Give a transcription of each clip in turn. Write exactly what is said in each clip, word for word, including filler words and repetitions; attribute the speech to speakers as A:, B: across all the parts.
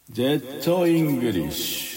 A: Jet English.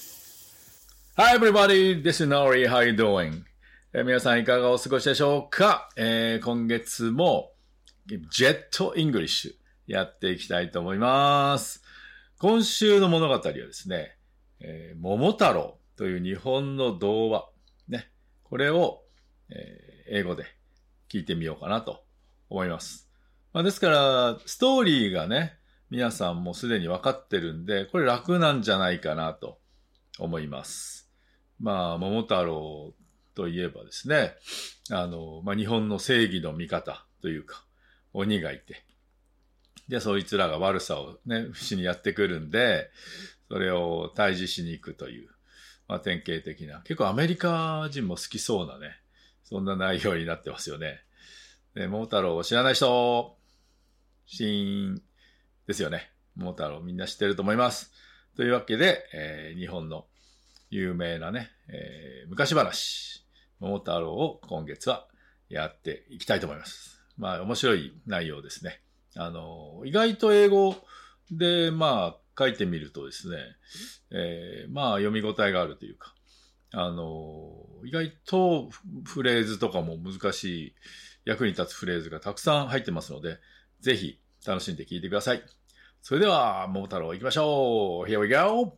B: Hi everybody, this is Nori. How you doing? えー皆さんいかがお過ごしでしょうか、えー今月もジェットイングリッシュやっていきたいと思います。今週の物語はですね、えー桃太郎という日本の童話、ね、これを、えー英語で聞いてみようかなと思います。まあ、ですから、ストーリーがね、皆さんもすでに分かってるんで、これ楽なんじゃないかなと思います。まあ、桃太郎といえばですね、あの、まあ、日本の正義の味方というか、鬼がいて、で、そいつらが悪さをね、しにやってくるんで、それを退治しに行くという、まあ、典型的な、結構アメリカ人も好きそうなね、そんな内容になってますよね。で、桃太郎を知らない人、シーンですよね。桃太郎みんな知ってると思います。というわけで、えー日本の有名なね、えー昔話、桃太郎を今月はやっていきたいと思います。まあ、面白い内容ですね。あの、意外と英語で、まあ、書いてみるとですね、えーまあ、読み応えがあるというか、あの、意外とフレーズとかも難しい、役に立つフレーズがたくさん入ってますので、ぜひ楽しんで聞いてください。それでは、桃太郎行きましょう。Here we go!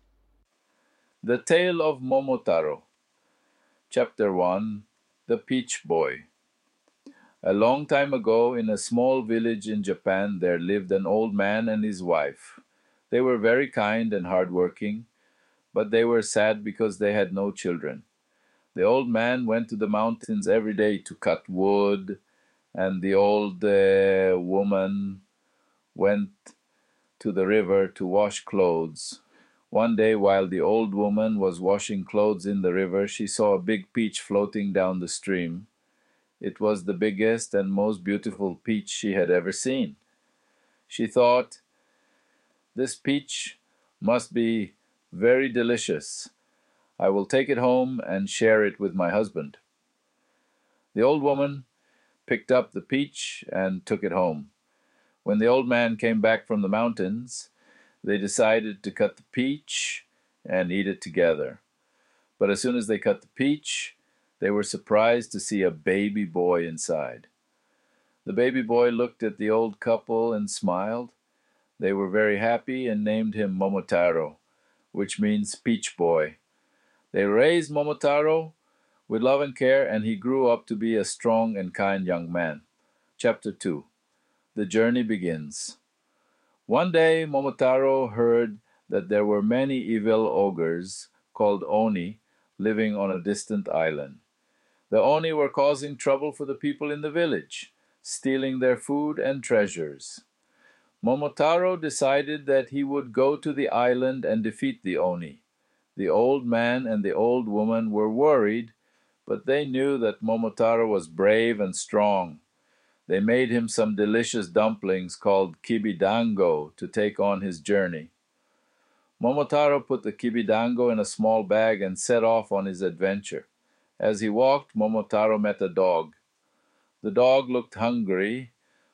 C: The Tale of Momotaro, Chapter one, The Peach Boy. A long time ago, in a small village in Japan, there lived an old man and his wife. They were very kind and hardworking, but they were sad because they had no children. The old man went to the mountains every day to cut wood, and the old uh, woman went to the river to wash clothes. One day, while the old woman was washing clothes in the river, she saw a big peach floating down the stream. It was the biggest and most beautiful peach she had ever seen. She thought, "This peach must be very delicious. I will take it home and share it with my husband." The old woman picked up the peach and took it home. When the old man came back from the mountains, they decided to cut the peach and eat it together. But as soon as they cut the peach, they were surprised to see a baby boy inside. The baby boy looked at the old couple and smiled. They were very happy and named him Momotaro, which means peach boy. They raised Momotaro with love and care, and he grew up to be a strong and kind young man. Chapter two. The journey begins. One day, Momotaro heard that there were many evil ogres called Oni living on a distant island. The Oni were causing trouble for the people in the village, stealing their food and treasures. Momotaro decided that he would go to the island and defeat the Oni. The old man and the old woman were worried, but they knew that Momotaro was brave and strong. They made him some delicious dumplings called kibidango to take on his journey. Momotaro put the kibidango in a small bag and set off on his adventure. As he walked, Momotaro met a dog. The dog looked hungry,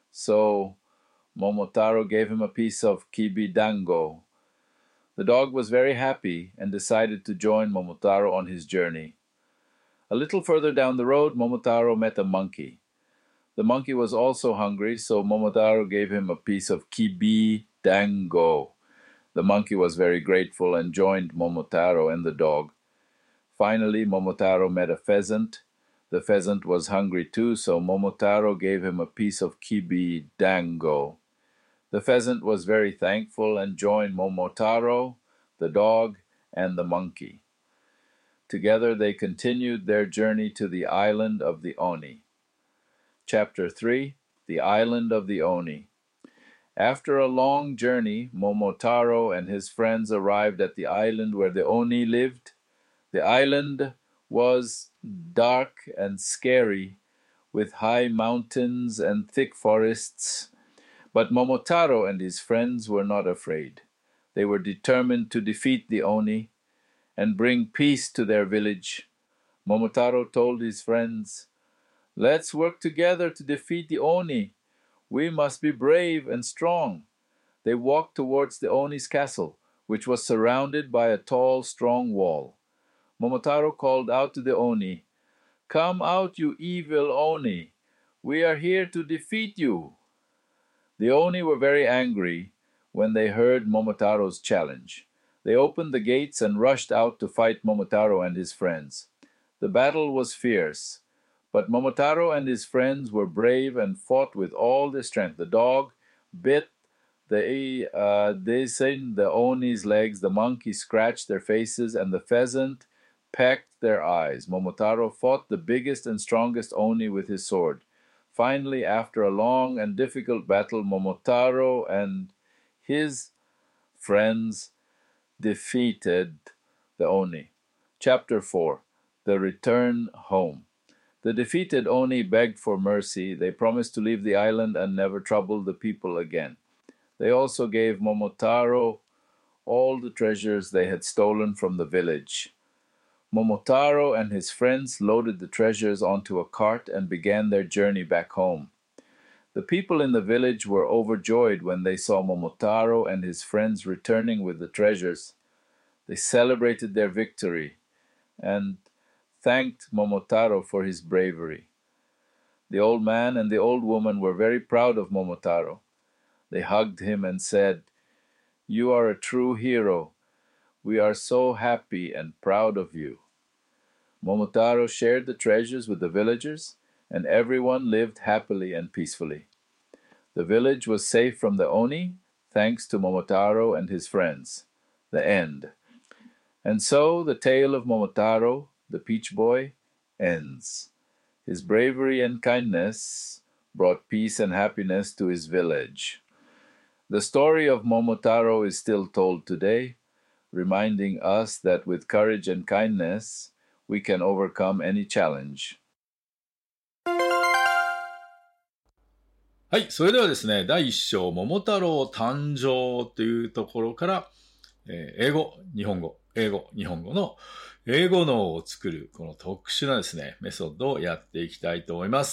C: so Momotaro gave him a piece of kibidango. The dog was very happy and decided to join Momotaro on his journey. A little further down the road, Momotaro met a monkey. The monkey was also hungry, so Momotaro gave him a piece of kibidango. The monkey was very grateful and joined Momotaro and the dog. Finally, Momotaro met a pheasant. The pheasant was hungry too, so Momotaro gave him a piece of kibidango. The pheasant was very thankful and joined Momotaro, the dog, and the monkey. Together they continued their journey to the island of the Oni. Chapter three, The Island of the Oni. After a long journey, Momotaro and his friends arrived at the island where the Oni lived. The island was dark and scary, with high mountains and thick forests. But Momotaro and his friends were not afraid. They were determined to defeat the Oni and bring peace to their village. Momotaro told his friends, "Let's work together to defeat the Oni. We must be brave and strong. They walked towards the Oni's castle, which was surrounded by a tall, strong wall. Momotaro called out to the Oni, "Come out, you evil Oni! We are here to defeat you!" The Oni were very angry when they heard Momotaro's challenge. They opened the gates and rushed out to fight Momotaro and his friends. The battle was fierce, but Momotaro and his friends were brave and fought with all their strength. The dog bit the uh, Dasein, the Oni's legs, the monkey scratched their faces, and the pheasant pecked their eyes. Momotaro fought the biggest and strongest Oni with his sword. Finally, after a long and difficult battle, Momotaro and his friends defeated the Oni. Chapter four. The Return Home. The defeated Oni begged for mercy. They promised to leave the island and never trouble the people again. They also gave Momotaro all the treasures they had stolen from the village. Momotaro and his friends loaded the treasures onto a cart and began their journey back home. The people in the village were overjoyed when they saw Momotaro and his friends returning with the treasures. They celebrated their victory and thanked Momotaro for his bravery. The old man and the old woman were very proud of Momotaro. They hugged him and said, "You are a true hero. We are so happy and proud of you." Momotaro shared the treasures with the villagers, and everyone lived happily and peacefully. The village was safe from the Oni, thanks to Momotaro and his friends. The end. And so the tale of Momotaro, the Peach Boy, ends. His bravery and kindness brought peace and happiness to his village. The story of Momotaro is still told today, reminding us that with courage and kindness, we can overcome any challenge.
B: はい、それではですね、だいいっ章、桃太郎誕生というところから、えー英語、日本語、英語、日本語の英語脳を作る、この特殊なですね、メソッドをやっていきたいと思います。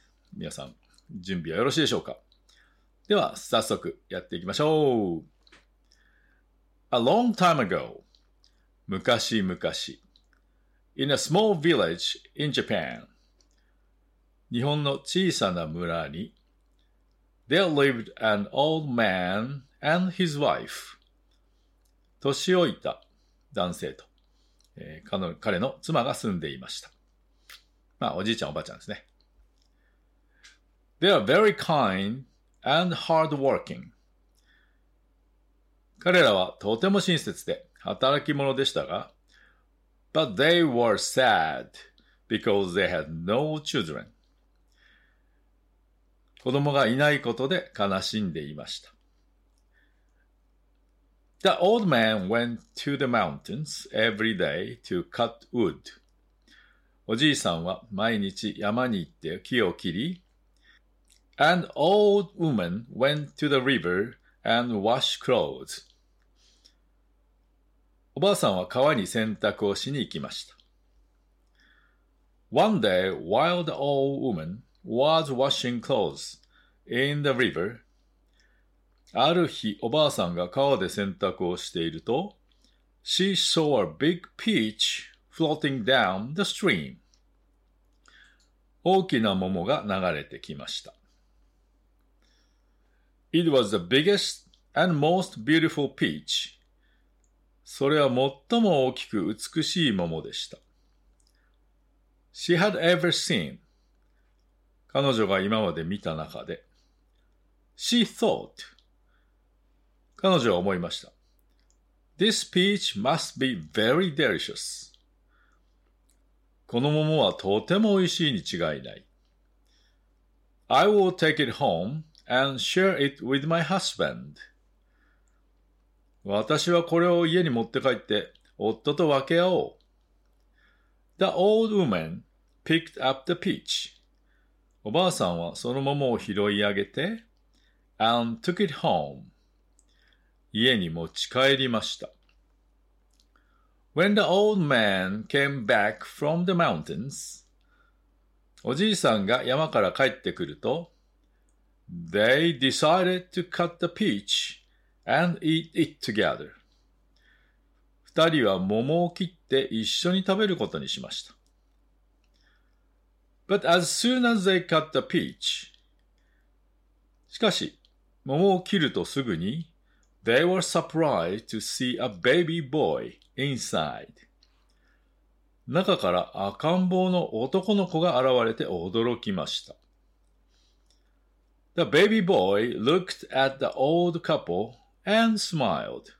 B: 皆さん、準備はよろしいでしょうか？では、早速やっていきましょう。A long time ago, 昔々、in a small village in Japan, 日本の小さな村に、There lived an old man and his wife. 年老いた男性と、えー、彼, 彼の妻が住んでいました。まあ、おじいちゃんおばあちゃんですね。They are very kind and hardworking. 彼らはとても親切で働き者でしたが、But they were sad because they had no children. 子供がいないことで悲しんでいました。The old man went to the mountains every day to cut wood. おじいさんは毎日山に行って木を切り、An old woman went to the river and washed clothes. おばあさんは川に洗濯をしに行きました。One day, while the old woman was washing clothes in the river, ある日、おばあさんが川で洗濯をしていると、She saw a big peach floating down the stream. 大きな桃が流れてきました。It was the biggest and most beautiful peach. それは最も大きく美しい桃でした。She had ever seen. 彼女が今まで見た中で。She thought. 彼女は思いました。This peach must be very delicious. この桃はとても美味しいに違いない。I will take it home and share it with my husband. 私はこれを家に持って帰って夫と分け合おう。The old woman picked up the peach. おばあさんはその桃を拾い上げて and took it home. 家に持ち帰りました。When the old man came back from the mountains, おじいさんが山から帰ってくると、They decided to cut the peach and eat it together. 二人は桃を切って一緒に食べることにしました。But as soon as they cut the peach, しかし、桃を切るとすぐに、they were surprised to see a baby boy inside. 中から赤ん坊の男の子が現れて驚きました。The baby boy looked at the old couple and smiled.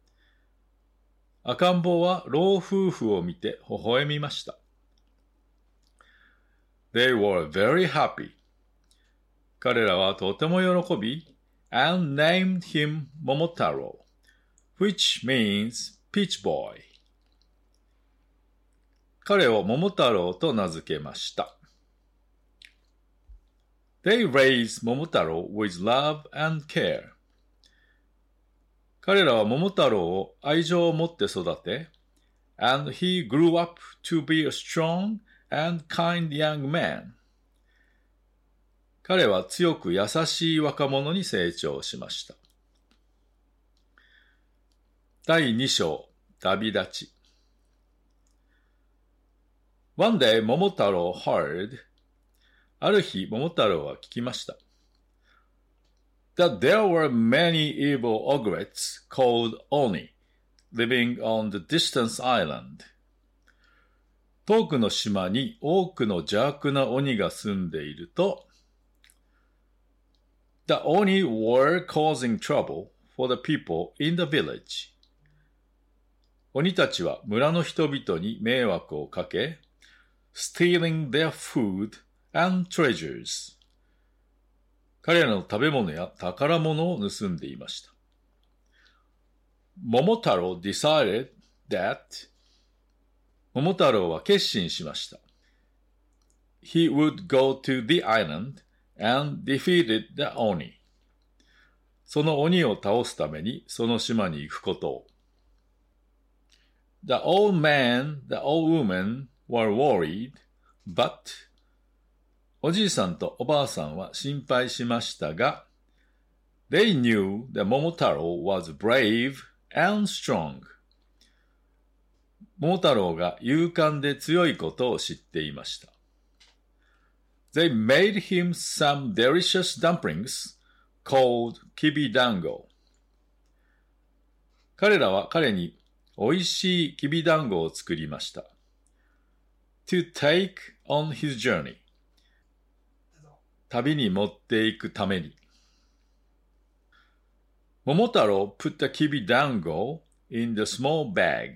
B: 赤ん坊は老夫婦を見て微笑みました。They were very happy. 彼らはとても喜び、and named him Momotaro, which means peach boy. 彼を桃太郎と名付けました。They raised Momotaro with love and care. 彼らは桃太郎を愛情を持って育て、and he grew up to be a strong and kind young man. 彼は強く優しい若者に成長しました。だいに章、旅立ち。One day, Momotaro heard, ある日、桃太郎は聞きました。That there were many evil ogres called Oni, living on the distant island. 遠くの島に多くの邪悪な鬼が住んでいると、The Oni were causing trouble for the people in the village. 鬼たちは村の人々に迷惑をかけ、stealing their food and treasures. 彼らの食べ物や宝物を盗んでいました。Momotaro decided that 桃太郎は決心しました。He would go to the island and defeated the Oni. その鬼を倒すためにその島に行くことを。The old man, the old woman were worried, but おじいさんとおばあさんは心配しましたが、They knew that Momotaro was brave and strong. 桃太郎が勇敢で強いことを知っていました。They made him some delicious dumplings called kibidango. 彼らは彼においしいきびだんごを作りました。To take on his journey. 旅に持っていくために。桃太郎 put the kibidango in the small bag.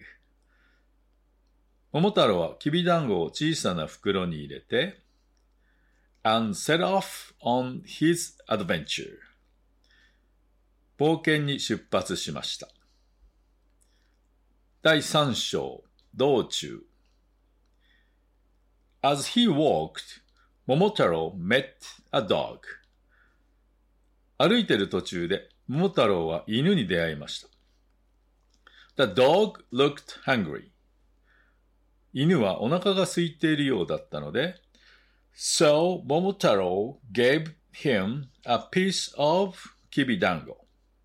B: 桃太郎はきびだんごを小さな袋に入れて、and set off on his adventure. 冒険に出発しました。だいさん章、道中。As he walked, Momotaro met a dog. 歩いている途中で、桃太郎は犬に出会いました。The dog looked hungry. 犬はお腹が空いているようだったので、So Momotaro gave him a piece of kibidango.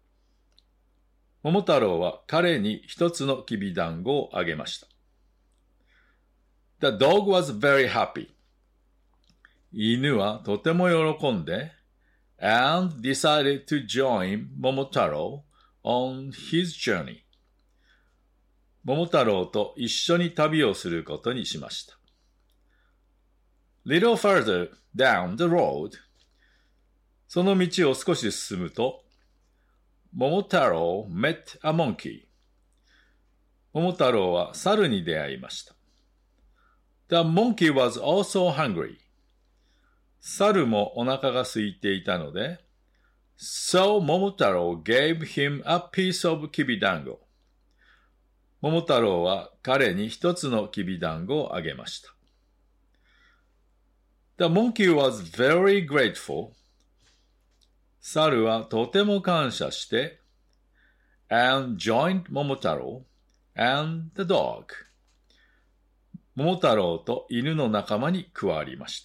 B: 桃太郎は彼に一つのきびだんごをあげました。The dog was very happy. 犬はとても喜んで、and decided to join Momotaro on his journey. 桃太郎と一緒に旅をすることにしました。Little further down the road, その道を少し進むと、Momotaro met a monkey. 桃太郎は猿に出会いました。The monkey was also hungry. 猿もお腹が空いていたので、So Momotaro gave him a piece of kibidango. 桃太郎は彼に一つのきびだんごをあげました。The monkey was very grateful. 猿はとても感謝して、and joined Momotaro and the dog. 桃太郎と犬の仲間に加わりました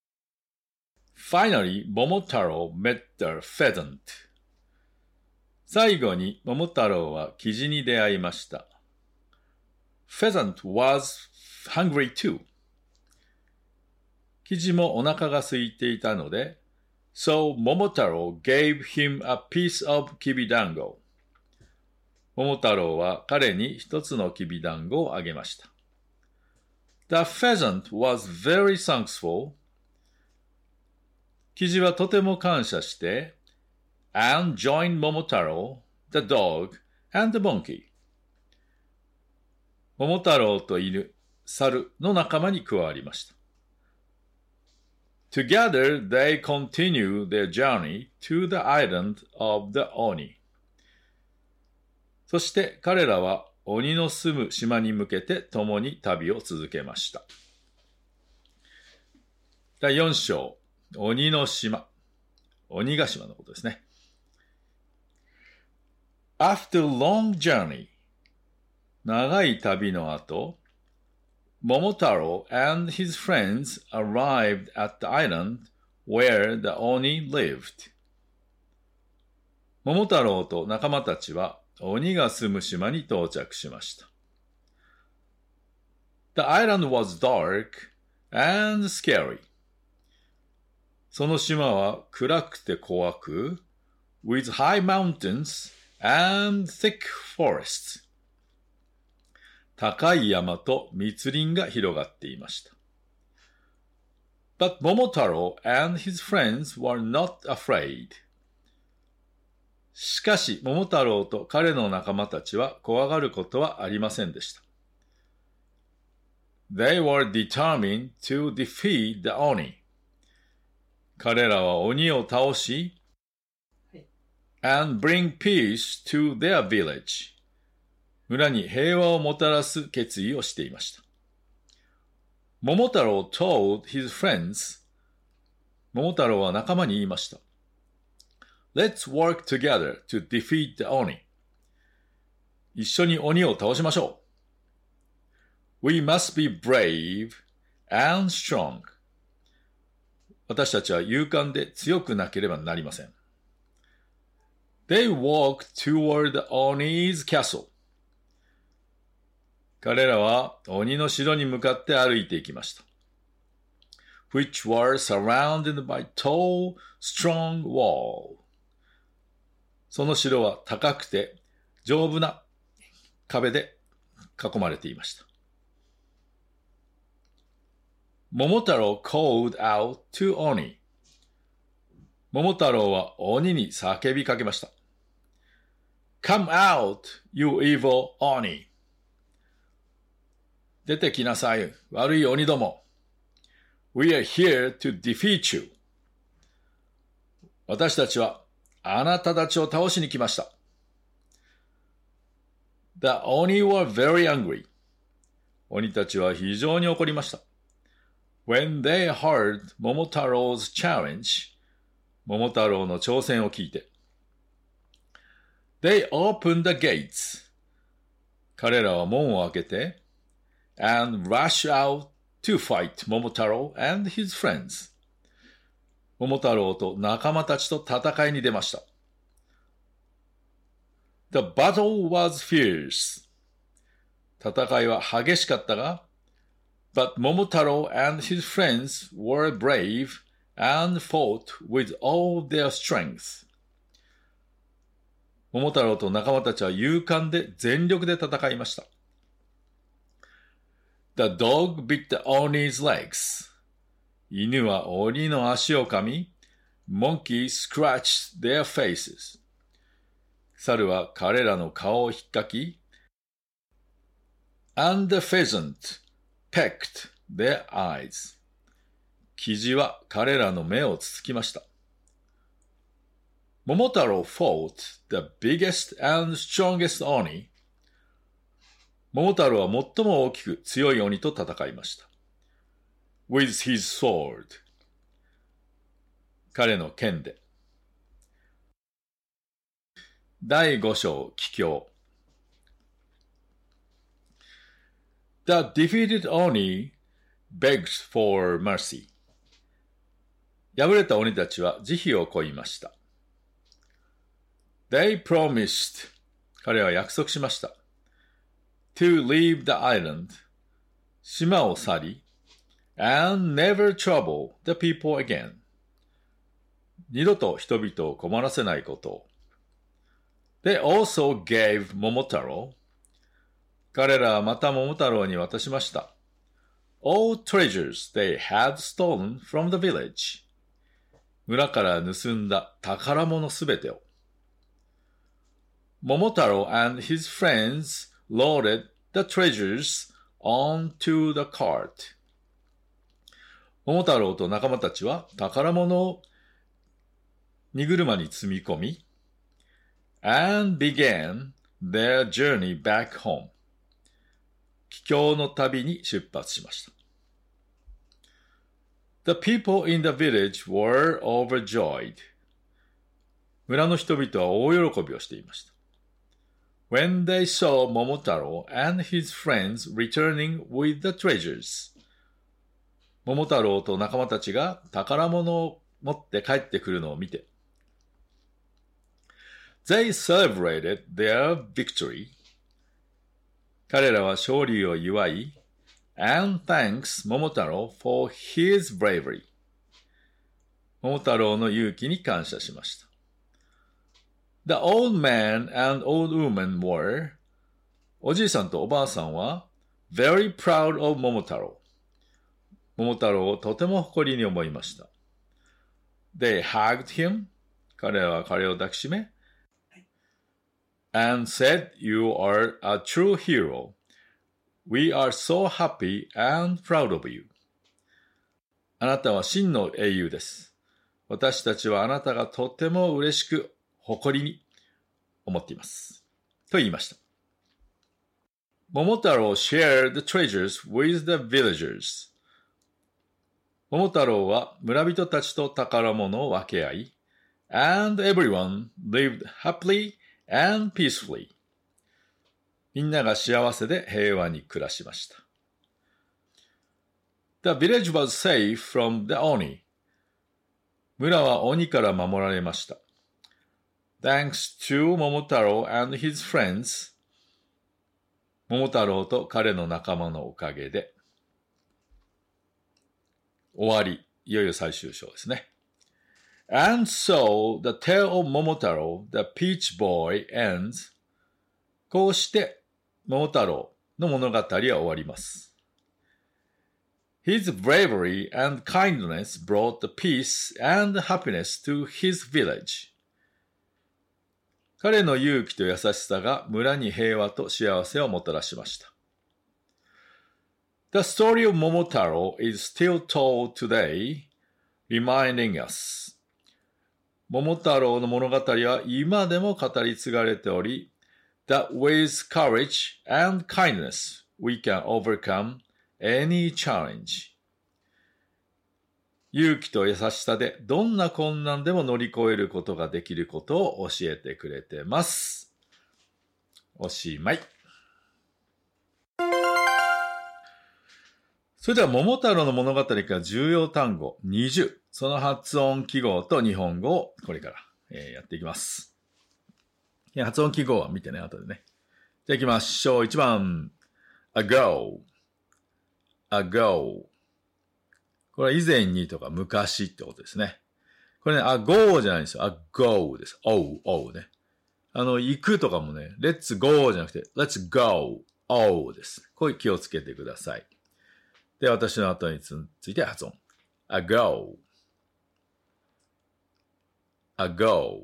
B: 。Finally, Momotaro met the pheasant. 最後に桃太郎はキジに出会いました。Pheasant was hungry too. キジもお腹が空いていたので、So Momotaro gave him a piece of きびだんご。桃太郎は彼に一つのきびだんごをあげました。The pheasant was very thankful. キジはとても感謝して、and joined Momotaro, the dog, and the monkey. 桃太郎と犬、猿の仲間に加わりました。Together they continue their journey to the island of the Oni. そして彼らは鬼の住む島に向けて共に旅を続けました。だいよん章、鬼の島。鬼ヶ島のことですね。After long journey, 長い旅の後、Momotaro and his friends arrived at the island where the Oni lived. 桃太郎と仲間たちは鬼が住む島に到着しました。The island was dark and scary. その島は暗くて怖く、with high mountains and thick forests. 高い山と密林が広がっていました。But Momotaro and his friends were not afraid. しかし、桃太郎と彼の仲間たちは怖がることはありませんでした。They were determined to defeat the Oni. 彼らは鬼を倒し、and bring peace to their village. 村に平和をもたらす決意をしていました。桃太郎 told his friends. 桃太郎は仲間に言いました。Let's work together to defeat the Oni. 一緒に鬼を倒しましょう。We must be brave and strong. 私たちは勇敢で強くなければなりません。They walked toward the Oni's castle. 彼らは鬼の城に向かって歩いていきました。Which were surrounded by tall, strong wall. その城は高くて丈夫な壁で囲まれていました。桃太郎 called out to Oni. 桃太郎は鬼に叫びかけました。Come out, you evil Oni. 出てきなさい、悪い鬼ども。We are here to defeat you. 私たちはあなたたちを倒しに来ました。The Oni were very angry. 鬼たちは非常に怒りました。When they heard Momotaro's challenge, 桃太郎の挑戦を聞いて。They opened the gates. 彼らは門を開けて、and rushed out to fight Momotaro and his friends. 桃太郎と仲間たちと戦いに出ました。The battle was fierce. 戦いは激しかったが、but Momotaro and his friends were brave and fought with all their strength. 桃太郎と仲間たちは勇敢で全力で戦いました。The dog bit the Oni's legs. 犬は鬼の足を噛み、Monkey scratched their faces. 猿は彼らの顔をひっかき、And the pheasant pecked their eyes. キジは彼らの目をつつきました。Momotaro fought the biggest and strongest Oni. 桃太郎は最も大きく強い鬼と戦いました。With his sword. 彼の剣で。だいご章、帰郷。The defeated Oni begged for mercy. 敗れた鬼たちは慈悲を請いました。 They promised 彼は約束しました。To leave the island 島を去り and never trouble the people again 二度と人々を困らせないことを。They also gave Momotaro 彼らはまた桃太郎に渡しました。All treasures they had stolen from the village 村から盗んだ宝物すべてを。Momotaro and his friends loaded the treasures onto the cart. 桃太郎と仲間たちは宝物を荷車に積み込み、and began their journey back home. 帰郷の旅に出発しました。The people in the village were overjoyed. 村の人々は大喜びをしていました。When they saw Momotaro and his friends returning with the treasures. 桃太郎と仲間たちが宝物を持って帰ってくるのを見て。They celebrated their victory. 彼らは勝利を祝い、and thanks Momotaro for his bravery. 桃太郎の勇気に感謝しました。The old man and old woman were おじいさんとおばあさんは very proud of Momotaro 桃太郎をとても誇りに思いました。They hugged him 彼らは彼を抱きしめ and said, You are a true hero. We are so happy and proud of you. あなたは真の英雄です。私たちはあなたがとても嬉しく誇りに思っています。と言いました。Momotaro shared the treasures with the villagers. 桃太郎は村人たちと宝物を分け合い、and everyone lived happily and peacefully. みんなが幸せで平和に暮らしました。The village was safe from the Oni. 村は鬼から守られました。Thanks to Momotaro and his friends. 桃太郎と彼の仲間のおかげで。終わり。いよいよ最終章ですね。And so, the tale of Momotaro, the Peach Boy, ends. こうして、桃太郎の物語は終わります。His bravery and kindness brought peace and happiness to his village. 彼の勇気と優しさが村に平和と幸せをもたらしました。The story of Momotaro is still told today, reminding us. 桃太郎の物語は今でも語り継がれており、that with courage and kindness we can overcome any challenge. 勇気と優しさでどんな困難でも乗り越えることができることを教えてくれてます。おしまい。それでは桃太郎の物語から重要単語にじゅう、その発音記号と日本語をこれから、えー、やっていきます。いや発音記号は見てね、後でね。じゃあ行きましょう。いちばん、ago, ago。これは以前にとか昔ってことですね。これね、ago じゃないんですよ。ago です。o, o ね。あの、行くとかもね、let's go じゃなくて、let's go, o です。こういう気をつけてください。で、私の後について発音。ago, ago。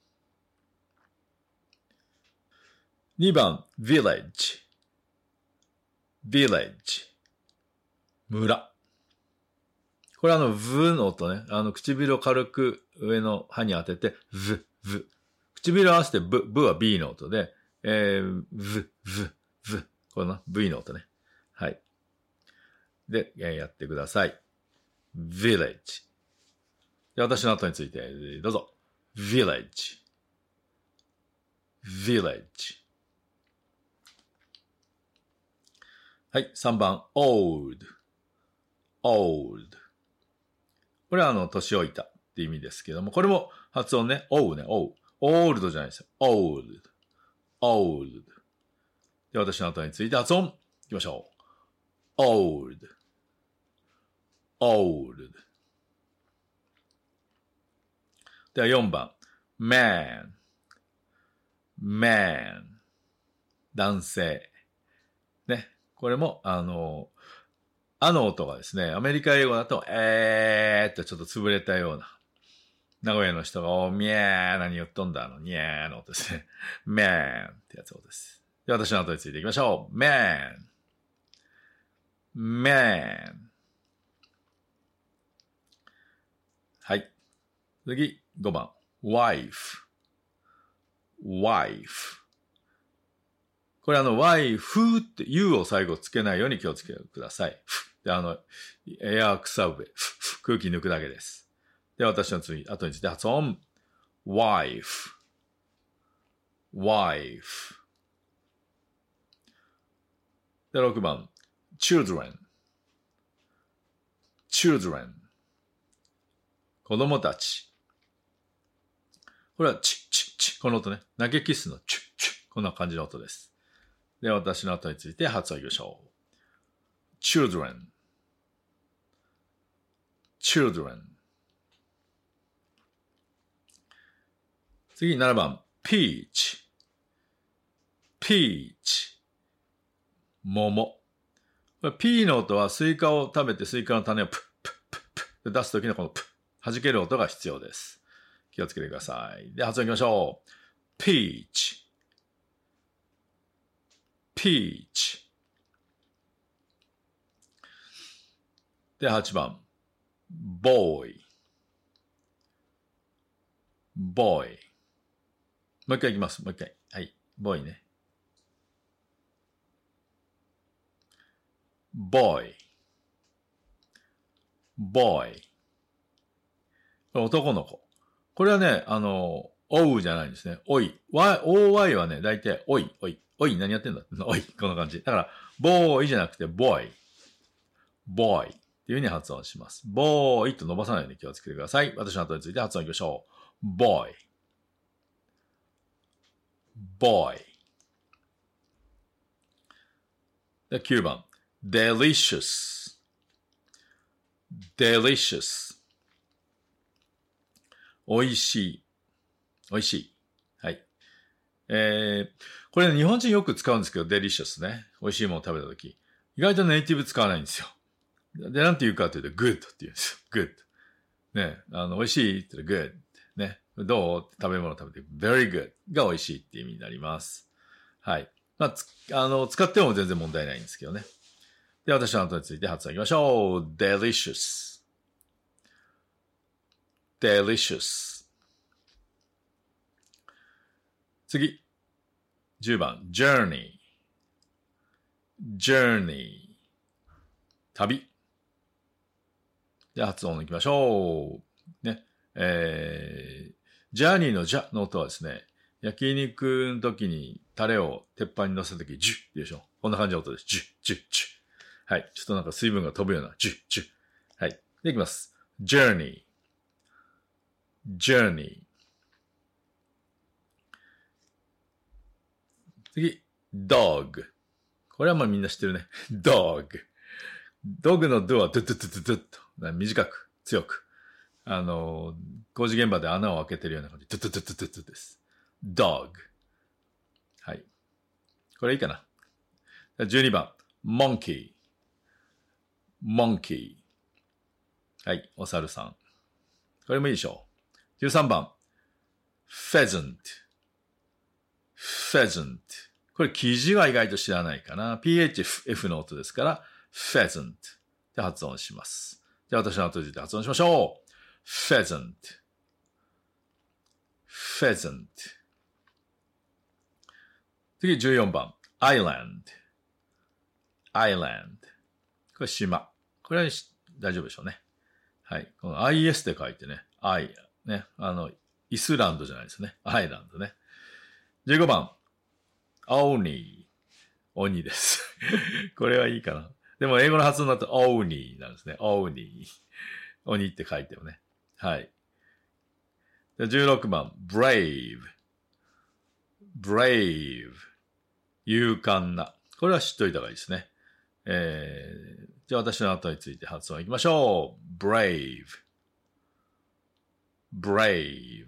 B: にばん、village, village。村。これあの、v の音ね。あの、唇を軽く上の歯に当てて、v, v。唇を合わせて v, v は b の音で、えー、v, v, v。この v の音ね。はい。で、えー、やってください。village。で、私の後について、どうぞ。village, village。はい。さんばん、old, old。これはあの、年老いたって意味ですけども、これも発音ね、おうね、おう。 old じゃないですよ。old, old. で、私の後について発音。いきましょう。old, old. ではよんばん。man, man. 男性。ね。これも、あの、あの音がですね、アメリカ英語だと、えーっとちょっと潰れたような。名古屋の人が、おー、みゃー、何言っとんだ、あの、にゃーの音ですね。man ってやつ音です。で、私の後についていきましょう。man, man. はい。次、ごばん。wife, wife. これあの、wife って u を最後つけないように気をつけてください。で、あの、エアー草笛、空気抜くだけです。で、私の次、後について発音。wife, wife. で、ろくばん。children, children. 子供たち。これはチッチッチッ。この音ね。投げキスのチュッチュッ。こんな感じの音です。で、私の後について発音いきましょう。children, children. 次、ななばん。peach, peach. 桃。これ P の音はスイカを食べてスイカの種をプップップップッで出すときのこのプッ、弾ける音が必要です。気をつけてください。で、発音いきましょう。peach, peach. で、はちばん。boy, boy. もう一回いきます。もう一回。はい。boy ね。boy, boy. これ男の子。これはね、あの、おうじゃないんですね。おい。y, oy はね、だいたいおい、おい。おい、何やってんだおい。こんな感じ。だから、boy じゃなくて boy, boy っていう風に発音します。boy と伸ばさないように気をつけてください。私の後について発音いきましょう。boy, boy. で、きゅうばん。delicious, delicious. おいしい。おいしい。はい。えー、これ、ね、日本人よく使うんですけど、delicious ね。おいしいものを食べたとき。意外とネイティブ使わないんですよ。で、なんて言うかというと、good って言うんですよ。good。ね。あの、おいしいって言ったら good。ね。どう食べ物を食べて、very good がおいしいって意味になります。はい。まあ、つ、あの、使っても全然問題ないんですけどね。で、私の後について発音いきましょう。delicious, delicious. 次。じゅうばん。journey, journey. 旅。で、発音いきましょう。ね。えー、ジャーニーのジャの音はですね、焼肉の時にタレを鉄板に乗せた時、ジュッでしょ。こんな感じの音です。ジュッ、ジュッ、ジュッ。はい。ちょっとなんか水分が飛ぶような、ジュッ、ジュッ。はい。で、いきます。journey, journey. 次、dog。これはまあみんな知ってるね。dog。ドッグのドはドゥドゥドゥドゥドゥッと短く、強く。あの、工事現場で穴を開けてるような感じ。ドゥドゥドゥドゥドゥドゥです。dog。はい。これいいかな。じゅうにばん。monkey。monkey。はい。お猿さん。これもいいでしょう。じゅうさんばん。pheasant。pheasant。これ記事は意外と知らないかな。ピーエイチエフ の音ですから、pheasant で発音します。じゃあ私の後で発音しましょう。pheasant, pheasant. 次じゅうよんばん。island, island. これ島。これは大丈夫でしょうね。はい。この アイエス で書いてね。I ね。あの、イスランドじゃないですね。アイランドね。じゅうごばん。鬼。鬼です。これはいいかな。でも英語の発音だと鬼なんですね。鬼。鬼って書いてもね。はい。 でじゅうろくばん、brave。brave。勇敢な。これは知っといた方がいいですね。えー、じゃあ私の後について発音いきましょう。brave。brave。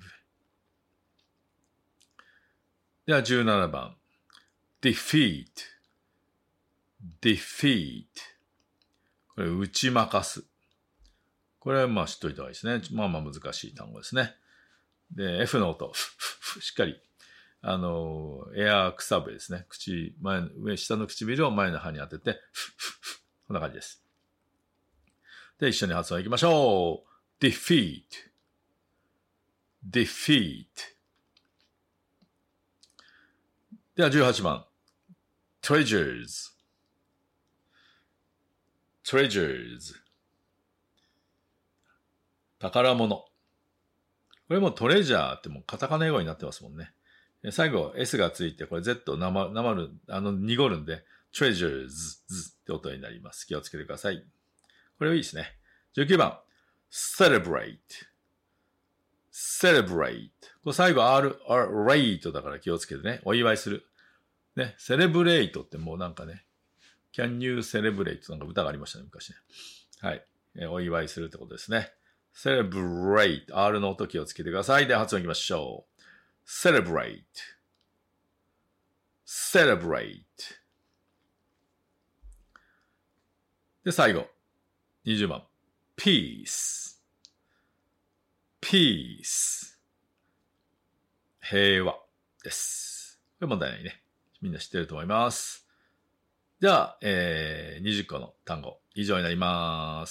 B: ではじゅうななばん、defeat。defeat。これ、打ち負かす。これはまあ知っといた方がいいですね。まあまあ難しい単語ですね。で、F の音、しっかり、あの、エアーくさぶですね。口、前、上、下の唇を前の歯に当てて、こんな感じです。で、一緒に発音いきましょう。defeat。defeat。ではじゅうはちばん、treasures。treasures。宝物。これもトレジャーってもうカタカナ英語になってますもんね。最後 S がついて、これ Z なま、なまる、あの、濁るんで、treasures って音になります。気をつけてください。これはいいですね。じゅうきゅうばん、celebrate。celebrate。これ最後 R、R、rate だから気をつけてね。お祝いする。ね、celebrate ってもうなんかね、can you celebrate なんか歌がありましたね、昔ね。はい。えお祝いするってことですね。celebrate。R の音気をつけてください。で、発音いきましょう。celebrate。celebrate。で、最後。にじゅうばん。peace。peace。平和です。これ問題ないね。みんな知ってると思います。では、えー、にじゅっこの単語、以上になります。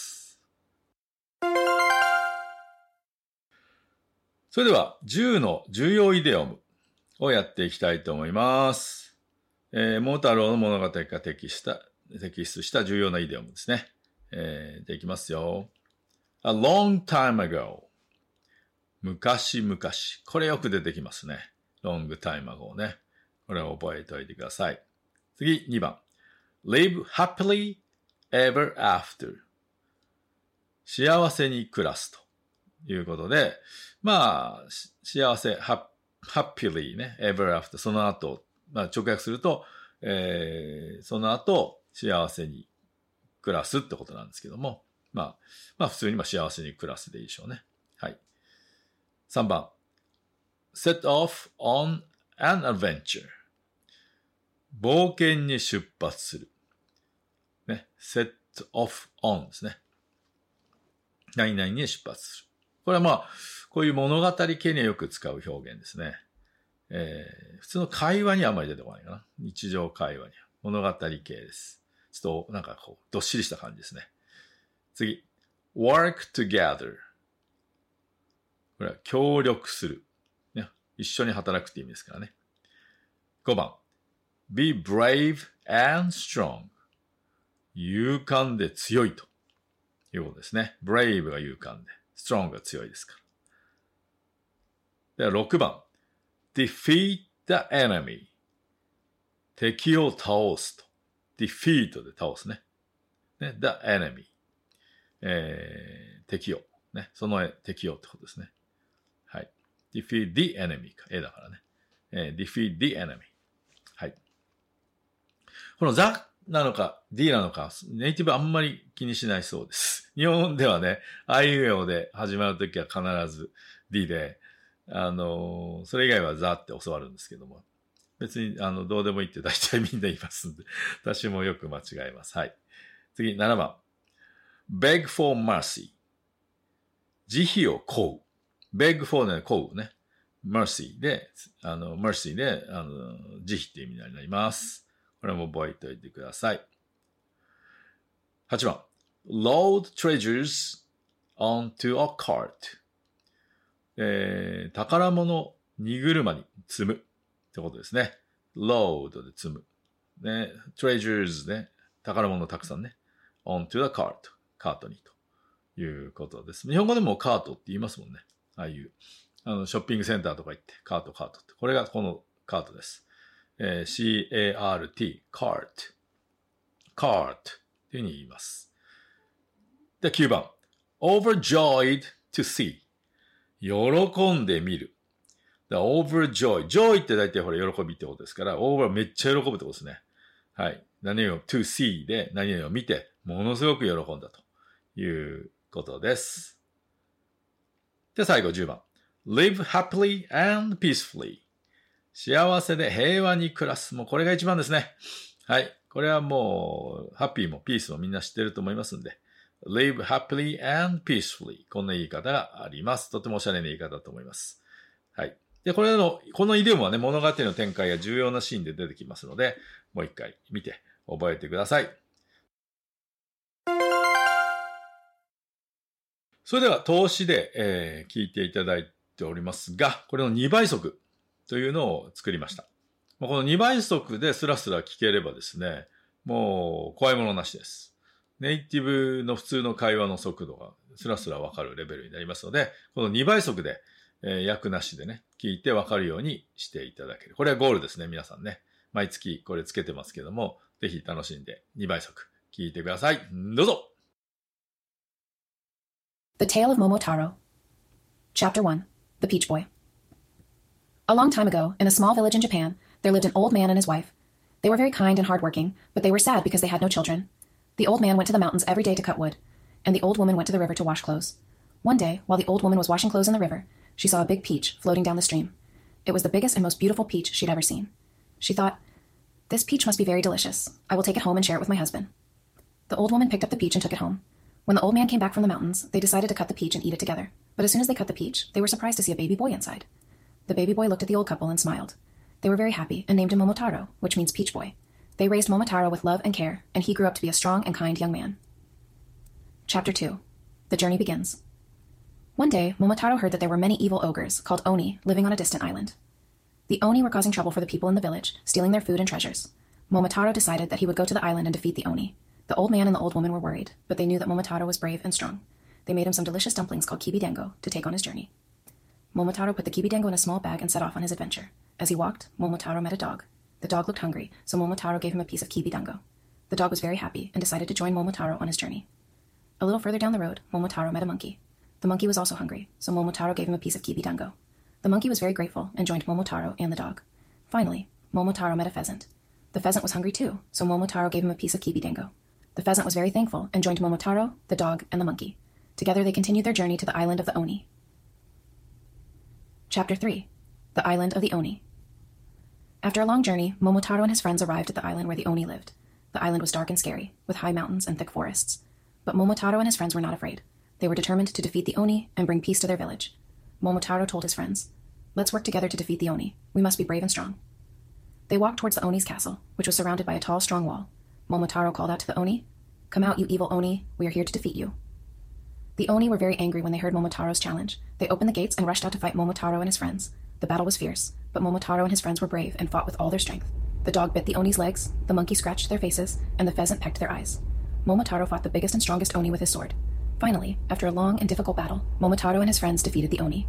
B: それでは、じゅうの重要イデオムをやっていきたいと思います。えー、桃太郎の物語がテキストした、テキストした重要なイデオムですね。えー、じゃあいきますよ。A long time ago。昔々。これよく出てきますね。long time ago ね。これを覚えておいてください。次、にばん。live happily ever after。幸せに暮らすということで、まあ、幸せ、ハッピリーね、ever after、その後、まあ、直訳すると、えー、その後、幸せに暮らすってことなんですけども、まあ、まあ、普通にまあ幸せに暮らすでいいでしょうね。はい。さんばん、set off on an adventure。冒険に出発する。ね、set off on ですね。何々に出発する。これはまあ、こういう物語系にはよく使う表現ですね。えー、普通の会話にはあまり出てこないかな。日常会話には。物語系です。ちょっとなんかこう、どっしりした感じですね。次。work together。これは協力する。ね、一緒に働くって意味ですからね。ごばん。be brave and strong。勇敢で強いということですね。brave が勇敢で、strong が強いですから。ではろくばん。defeat the enemy。敵を倒すと。defeat で倒すね。ね the enemy。えー、敵を。ね。その敵をってことですね。はい。defeat the enemy か。A だからね。えー、defeat the enemy。はい。この the なのか D なのか、ネイティブあんまり気にしないそうです。日本ではね、あいうえおで始まるときは必ず D で、あのー、それ以外は the って教わるんですけども、別にあのどうでもいいって大体みんな言いますんで、私もよく間違えます。はい。次、ななばん。beg for mercy。慈悲を請う。beg for ね、請うね。mercy で、あの、mercy で、あの、慈悲って意味になります。これも覚えておいてください。はちばん。load treasures onto a cart。えー、宝物荷車に積むってことですね。load で積む。ね、treasures ね。宝物たくさんね。onto the cart。カートにということです。日本語でもカートって言いますもんね。ああいう、あの、ショッピングセンターとか行って、カート、カートって。これがこのカートです。えー、シーエーアールティー、cart。cart というふうに言います。で、きゅうばん。overjoyed to see。 喜んでみる。overjoy. joy って大体ほら喜びってことですから、over めっちゃ喜ぶってことですね。はい。何々を to see で何々を見て、ものすごく喜んだということです。で、最後じゅうばん。live happily and peacefully. 幸せで平和に暮らす。もうこれが一番ですね。はい。これはもう、ハッピーもピースもみんな知ってると思いますんで。live happily and peacefully. こんな言い方があります。とてもおしゃれな言い方だと思います。はい。で、これの、このイデオムはね、物語の展開が重要なシーンで出てきますので、もう一回見て覚えてください。それでは、投資で、えー、聞いていただいておりますが、これのにばい速というのを作りました。このにばい速でスラスラ聞ければですね、もう怖いものなしです。ネイティブの普通の会話の速度がスラスラわかるレベルになりますので、このにばい速で、えー、訳なしでね、聞いてわかるようにしていただける。これはゴールですね、皆さんね。毎月これつけてますけども、ぜひ楽しんでにばい速聞いてください。どうぞ。
D: The Tale of Momotaro. Chapter one. The Peach Boy. A long time ago, in a small village in Japan, there lived an old man and his wife. They were very kind and hardworking, but they were sad because they had no children. The old man went to the mountains every day to cut wood, and the old woman went to the river to wash clothes. One day, while the old woman was washing clothes in the river, she saw a big peach floating down the stream. It was the biggest and most beautiful peach she'd ever seen. She thought, "This peach must be very delicious. I will take it home and share it with my husband." The old woman picked up the peach and took it home. When the old man came back from the mountains, they decided to cut the peach and eat it together. But as soon as they cut the peach, they were surprised to see a baby boy inside. The baby boy looked at the old couple and smiled. They were very happy and named him Momotaro, which means Peach Boy. They raised Momotaro with love and care, and he grew up to be a strong and kind young man. Chapter two. The Journey Begins. One day, Momotaro heard that there were many evil ogres, called Oni, living on a distant island. The Oni were causing trouble for the people in the village, stealing their food and treasures. Momotaro decided that he would go to the island and defeat the Oni. The old man and the old woman were worried, but they knew that Momotaro was brave and strong. They made him some delicious dumplings called kibidango to take on his journey. Momotaro put the kibidango in a small bag and set off on his adventure. As he walked, Momotaro met a dog. The dog looked hungry, so Momotaro gave him a piece of kibidango. The dog was very happy and decided to join Momotaro on his journey. A little further down the road, Momotaro met a monkey. The monkey was also hungry, so Momotaro gave him a piece of kibidango. The monkey was very grateful and joined Momotaro and the dog. Finally, Momotaro met a pheasant. The pheasant was hungry too, so Momotaro gave him a piece of kibidango. The pheasant was very thankful and joined Momotaro, the dog, and the monkey. Together they continued their journey to the island of the Oni. Chapter three. The Island of the Oni. After a long journey, Momotaro and his friends arrived at the island where the Oni lived. The island was dark and scary, with high mountains and thick forests. But Momotaro and his friends were not afraid. They were determined to defeat the Oni and bring peace to their village. Momotaro told his friends, "Let's work together to defeat the Oni. We must be brave and strong." They walked towards the Oni's castle, which was surrounded by a tall, strong wall. Momotaro called out to the Oni, "Come out, you evil Oni. We are here to defeat you." The Oni were very angry when they heard Momotaro's challenge. They opened the gates and rushed out to fight Momotaro and his friends. The battle was fierce, but Momotaro and his friends were brave and fought with all their strength. The dog bit the Oni's legs, the monkey scratched their faces, and the pheasant pecked their eyes. Momotaro fought the biggest and strongest Oni with his sword. Finally, after a long and difficult battle, Momotaro and his friends defeated the Oni.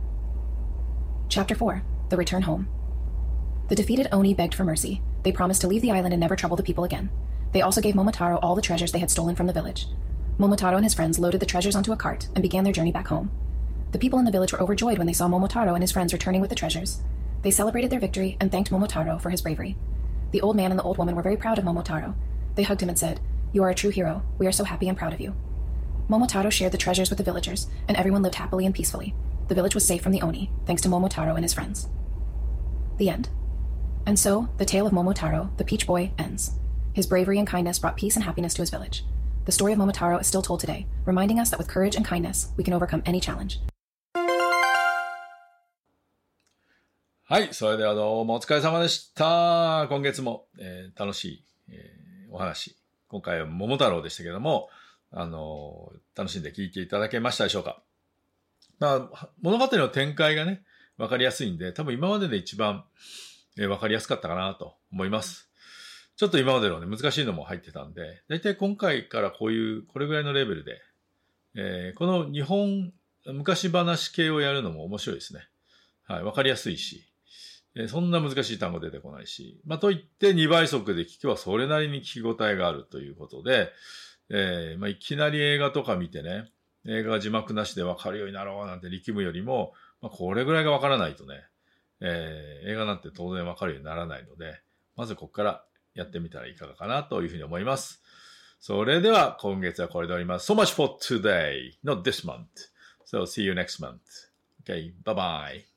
D: Chapter four. The Return Home. The defeated Oni begged for mercy. They promised to leave the island and never trouble the people again. They also gave Momotaro all the treasures they had stolen from the village. Momotaro and his friends loaded the treasures onto a cart and began their journey back home. The people in the village were overjoyed when they saw Momotaro and his friends returning with the treasures. They celebrated their victory and thanked Momotaro for his bravery. The old man and the old woman were very proud of Momotaro. They hugged him and said, "You are a true hero. We are so happy and proud of you." Momotaro shared the treasures with the villagers, and everyone lived happily and peacefully. The village was safe from the Oni, thanks to Momotaro and his friends. The end. And so, the tale of Momotaro, the Peach Boy, ends. His bravery and kindness brought peace and happiness to his village. The story of Momotaro is still told today, reminding us that with courage and kindness, we can overcome any challenge.
B: はい、それではどうもお疲れ様でした。今月も、えー、楽しい、えー、お話。今回は桃太郎でしたけども、あのー、楽しんで聞いていただけましたでしょうか。まあ、物語の展開がね、わかりやすいんで、多分今までで一番、えー、わかりやすかったかなと思います。ちょっと今までのね、難しいのも入ってたんで、だいたい今回からこういう、これぐらいのレベルで、えー、この日本、昔話系をやるのも面白いですね。はい、わかりやすいし、えー、そんな難しい単語出てこないし、まあ、といってにばい速で聞けばそれなりに聞き応えがあるということで、えー、まあ、いきなり映画とか見てね、 映画が字幕なしでわかるようになろうなんて力むよりも、まあ、これぐらいがわからないとね、えー、映画なんて当然わかるようにならないので、まずここからやってみたらいかがかなというふうに思います。それでは今月はこれで終わります。So much for today, not this month. So see you next month. Okay, bye bye.